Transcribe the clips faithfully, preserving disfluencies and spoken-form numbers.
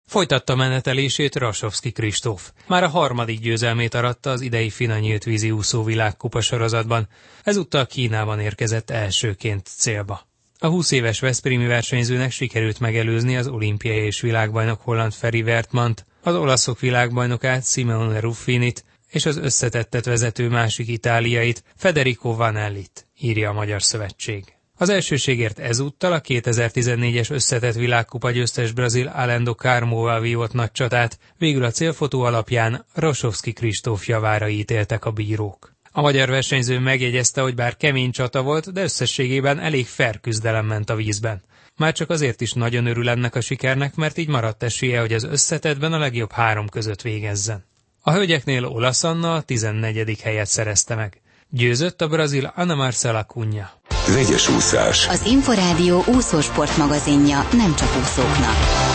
Folytatta menetelését Rasovszky Kristóf. Már a harmadik győzelmét aratta az idei FINA nyílt vízi úszó világkupa sorozatban. Ezúttal Kínában érkezett elsőként célba. A húsz éves veszprémi versenyzőnek sikerült megelőzni az olimpiai és világbajnok holland Ferry Wertmannt, az olaszok világbajnokát Simone Ruffinit és az összetettet vezető másik itáliait, Federico Vanellit, írja a Magyar Szövetség. Az elsőségért ezúttal a kétezer-tizennégyes összetett világkupa győztes brazil Alendo Carmoval vívott nagy csatát, végül a célfotó alapján Rasovszky Kristóf javára ítéltek a bírók. A magyar versenyző megjegyezte, hogy bár kemény csata volt, de összességében elég fair küzdelem ment a vízben. Már csak azért is nagyon örül ennek a sikernek, mert így maradt esélye, hogy az összetettben a legjobb három között végezzen. A hölgyeknél Olasz Anna a tizennegyedik helyet szerezte meg. Győzött a brazil Ana Marcela Cunha. Vegyes úszás. Az Inforádió úszósport magazinja nem csak úszóknak.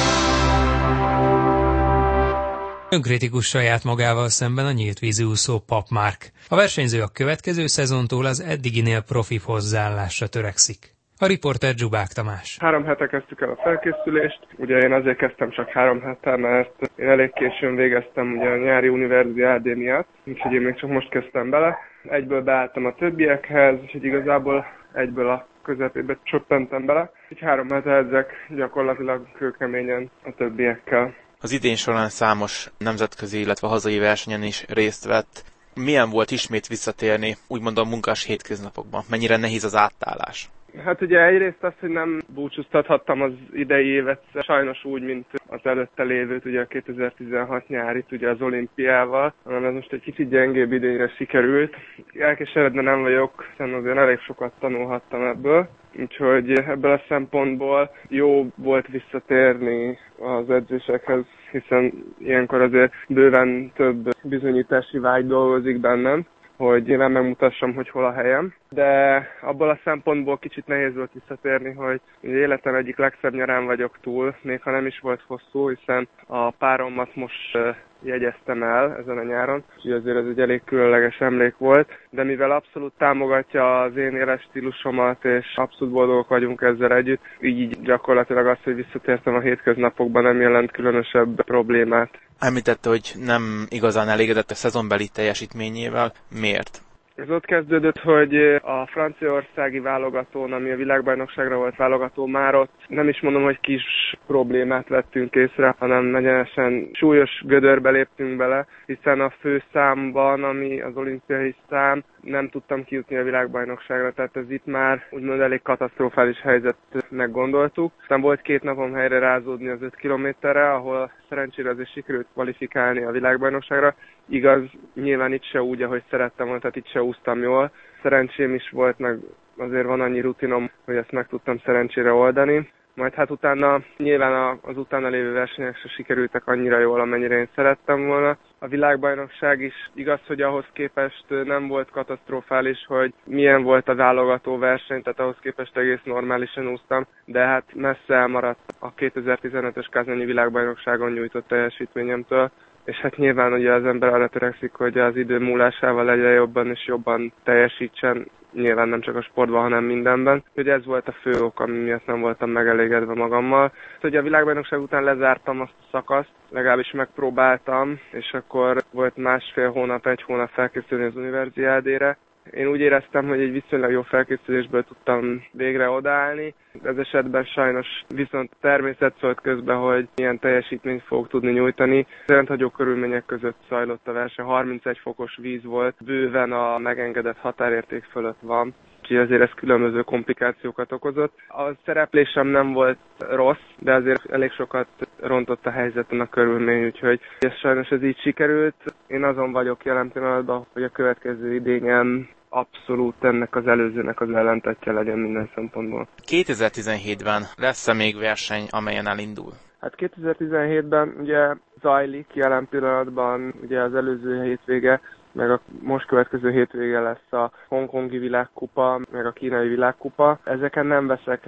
Önkritikus saját magával szemben a nyílt vízi úszó Pap Mark. A versenyző a következő szezontól az eddiginél profibb hozzáállásra törekszik. A riporter Zsubák Tamás. Három hete kezdtük el a felkészülést. Ugye én azért kezdtem csak három hete, mert én elég későn végeztem ugye a nyári universiádé miatt, úgyhogy én még csak most kezdtem bele. Egyből beálltam a többiekhez, és igazából egyből a közepébe csöppentem bele. Így három hete edzek gyakorlatilag kőkeményen a többiekkel. Az idén során számos nemzetközi, illetve hazai versenyen is részt vett. Milyen volt ismét visszatérni, úgymond a munkás hétköznapokban? Mennyire nehéz az átállás? Hát ugye egyrészt azt, hogy nem búcsúztathattam az idei évet, sajnos úgy, mint az előtte lévőt, ugye a kétezer-tizenhat nyárit, ugye az olimpiával, hanem ez most egy kicsit gyengébb idényre sikerült. Elkeseredve nem vagyok, hiszen azért elég sokat tanulhattam ebből, úgyhogy ebből a szempontból jó volt visszatérni az edzésekhez, hiszen ilyenkor azért bőven több bizonyítási vágy dolgozik bennem, hogy én megmutassam, hogy hol a helyem. De abból a szempontból kicsit nehéz volt visszatérni, hogy életem egyik legszebb nyarán vagyok túl, még ha nem is volt hosszú, hiszen a páromat most jegyeztem el ezen a nyáron, úgyhogy azért ez egy elég különleges emlék volt, de mivel abszolút támogatja az én életstílusomat, és abszolút boldogok vagyunk ezzel együtt, így gyakorlatilag az, hogy visszatértem a hétköznapokban, nem jelent különösebb problémát. Említette, hogy nem igazán elégedett a szezonbeli teljesítményével. Miért? Ez ott kezdődött, hogy a franciaországi válogatón, ami a világbajnokságra volt válogató, már ott nem is mondom, hogy kis problémát vettünk észre, hanem egyenesen súlyos gödörbe léptünk bele, hiszen a főszámban, ami az olimpiai szám, nem tudtam kijutni a világbajnokságra, tehát ez itt már úgymond elég katasztrofális helyzetnek gondoltuk. Aztán volt két napom helyre rázódni az öt kilométerre, ahol szerencsére azért sikerült kvalifikálni a világbajnokságra. Igaz, nyilván itt se úgy, ahogy szerettem volna, tehát itt se úsztam jól. Szerencsém is volt, meg azért van annyi rutinom, hogy ezt meg tudtam szerencsére oldani. Majd hát utána nyilván az utána lévő versenyek se sikerültek annyira jól, amennyire én szerettem volna. A világbajnokság is igaz, hogy ahhoz képest nem volt katasztrofális, hogy milyen volt a válogató verseny, tehát ahhoz képest egész normálisan úsztam, de hát messze elmaradt a kétezer-tizenötös kázányi világbajnokságon nyújtott teljesítményemtől. És hát nyilván ugye az ember arra törekszik, hogy az idő múlásával legyen jobban és jobban teljesítsen, nyilván nem csak a sportban, hanem mindenben. Ugye ez volt a fő ok, ami miatt nem voltam megelégedve magammal. Ugye a világbajnokság után lezártam azt a szakaszt, legalábbis megpróbáltam, és akkor volt másfél hónap, egy hónap felkészülni az universiádére. Én úgy éreztem, hogy egy viszonylag jó felkészülésből tudtam végre odaállni. Ez esetben sajnos viszont a természet szólt közbe, hogy milyen teljesítményt fogok tudni nyújtani. Rendhagyó körülmények között zajlott a verseny, harmincegy fokos víz volt, bőven a megengedett határérték fölött van. Úgyhogy azért ez különböző komplikációkat okozott. A szereplésem nem volt rossz, de azért elég sokat rontott a helyzeten a körülmény, úgyhogy ez sajnos ez így sikerült. Én azon vagyok jelen pillanatban, hogy a következő idényen abszolút ennek az előzőnek az ellentetje legyen minden szempontból. kétezer-tizenhétben lesz-e még verseny, amelyen elindul? Hát kétezer-tizenhétben ugye zajlik jelen pillanatban ugye az előző hétvége, meg a most következő hétvége lesz a hongkongi világkupa, meg a kínai világkupa. Ezeken nem veszek részt,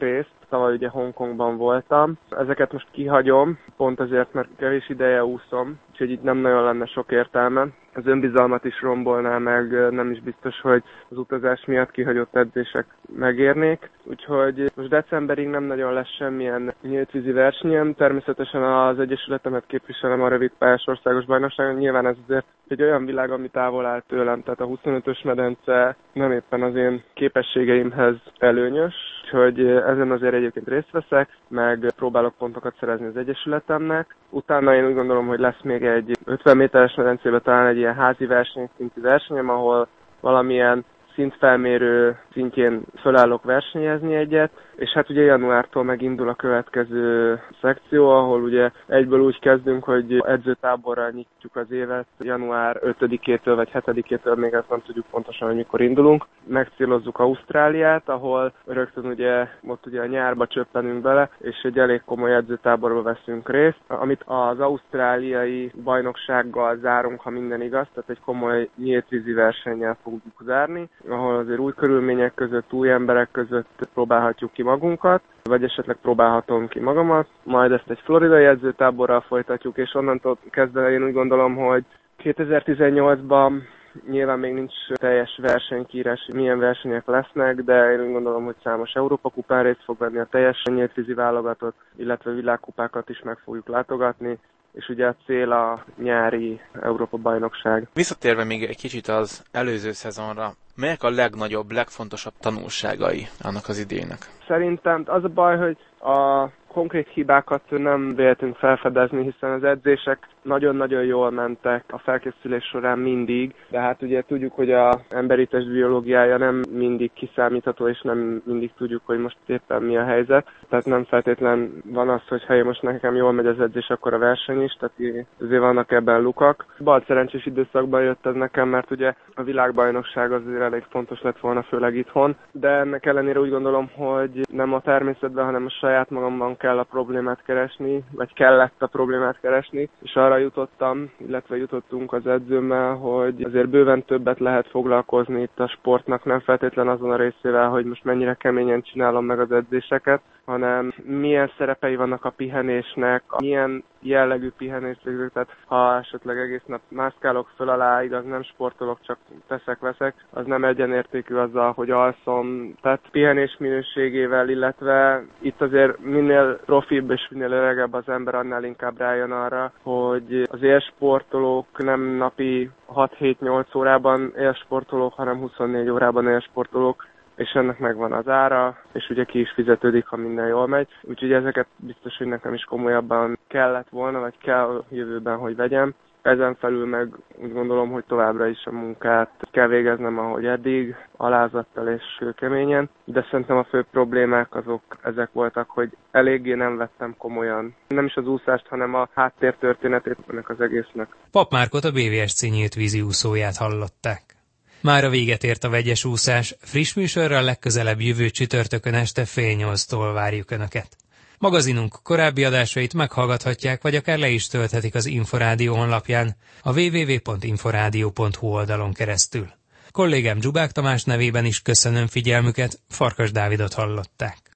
tavaly ugye Hongkongban voltam. Ezeket most kihagyom, pont azért, mert kevés ideje úszom, úgyhogy itt nem nagyon lenne sok értelme. Az önbizalmat is rombolná meg, nem is biztos, hogy az utazás miatt kihagyott edzések megérnék. Úgyhogy most decemberig nem nagyon lesz semmilyen nyíltvízi versenyem. Természetesen az egyesületemet képviselem a rövidpályás országos bajnokságon. Nyilván ez azért egy olyan világ, ami távol áll tőlem, tehát a huszonötös medence nem éppen az én képességeimhez előnyös. Úgyhogy ezen azért egyébként részt veszek, meg próbálok pontokat szerezni az egyesületemnek. Utána én úgy gondolom, hogy lesz még egy ötven méteres medencében talán egy ilyen házi verseny, szintű versenyem, ahol valamilyen szintfelmérő szintjén fölállok versenyezni egyet, és hát ugye januártól megindul a következő szekció, ahol ugye egyből úgy kezdünk, hogy edzőtáborral nyitjuk az évet, január ötödikétől vagy hetedikétől, még ezt nem tudjuk pontosan, hogy mikor indulunk. Megcélozzuk Ausztráliát, ahol rögtön ugye ott ugye a nyárba csöppenünk bele, és egy elég komoly edzőtáborról veszünk részt, amit az ausztráliai bajnoksággal zárunk, ha minden igaz, tehát egy komoly nyíltvízi versennyel fogjuk zárni, ahol azért új körülmények között, új emberek között próbálhatjuk ki magunkat, vagy esetleg próbálhatom ki magamat. Majd ezt egy floridai edzőtáborral folytatjuk, és onnantól kezdve én úgy gondolom, hogy kétezer-tizennyolcban nyilván még nincs teljes versenykírás, milyen versenyek lesznek, de én úgy gondolom, hogy számos Európa-kupán részt fog venni, a teljes nyíltvízi válogatott, illetve világkupákat is meg fogjuk látogatni, és ugye a cél a nyári Európa-bajnokság. Visszatérve még egy kicsit az előző szezonra, melyek a legnagyobb, legfontosabb tanulságai annak az idének? Szerintem az a baj, hogy a konkrét hibákat nem véltünk felfedezni, hiszen az edzések nagyon-nagyon jól mentek a felkészülés során mindig, de hát ugye tudjuk, hogy az emberi test biológiája nem mindig kiszámítható, és nem mindig tudjuk, hogy most éppen mi a helyzet. Tehát nem feltétlen van az, hogy ha most nekem jól megy az edzés, akkor a verseny is, tehát azért vannak ebben lukak. Bal szerencsés időszakban jött ez nekem, mert ugye a világbajnokság azért elég fontos lett volna, főleg itthon, de ennek ellenére úgy gondolom, hogy nem a természetben, hanem a saját magamban kell a problémát keresni, vagy kellett a problémát keresni, és arra jutottam, illetve jutottunk az edzőmmel, hogy azért bőven többet lehet foglalkozni itt a sportnak, nem feltétlen azon a részével, hogy most mennyire keményen csinálom meg az edzéseket, hanem milyen szerepei vannak a pihenésnek, milyen jellegű pihenést végzek, tehát ha esetleg egész nap mászkálok föl alá, igaz, nem sportolok, csak teszek-veszek, az nem egyenértékű azzal, hogy alszom, tehát pihenés minőségével, illetve itt azért minél profibb és minél öregebb az ember, annál inkább rájön arra, hogy az élsportolók nem napi hat-hét-nyolc órában élsportolók, hanem huszonnégy órában élsportolók, és ennek megvan az ára, és ugye ki is fizetődik, ha minden jól megy. Úgyhogy ezeket biztos, hogy nekem is komolyabban kellett volna, vagy kell jövőben, hogy vegyem. Ezen felül meg úgy gondolom, hogy továbbra is a munkát kell végeznem, ahogy eddig, alázattal és keményen, de szerintem a fő problémák azok ezek voltak, hogy eléggé nem vettem komolyan. Nem is az úszást, hanem a háttértörténetét ennek az egésznek. Pap Márkot, a bé vé es cé nyílt vízi úszóját hallották. Mára véget ért a vegyes úszás, friss műsorral legközelebb jövő csütörtökön este fél nyolctól várjuk Önöket. Magazinunk korábbi adásait meghallgathatják, vagy akár le is tölthetik az Inforádió honlapján, a double-u double-u double-u pont inforádió pont hu oldalon keresztül. Kollégám Zsubák Tamás nevében is köszönöm figyelmüket, Farkas Dávidot hallották.